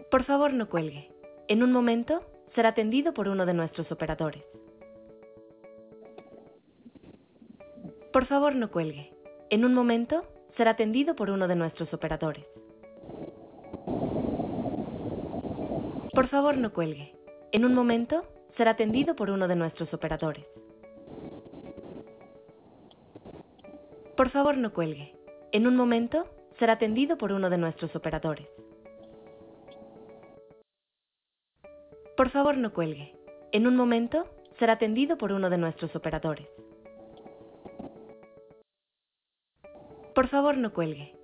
Por favor, no cuelgue. En un momento será atendido por uno de nuestros operadores. Por favor, no cuelgue. En un momento será atendido por uno de nuestros operadores. Por favor, no cuelgue. En un momento será atendido por uno de nuestros operadores. Por favor, no cuelgue. En un momento será atendido por uno de nuestros operadores. Por favor, no cuelgue. En un momento será atendido por uno de nuestros operadores. Por favor, no cuelgue.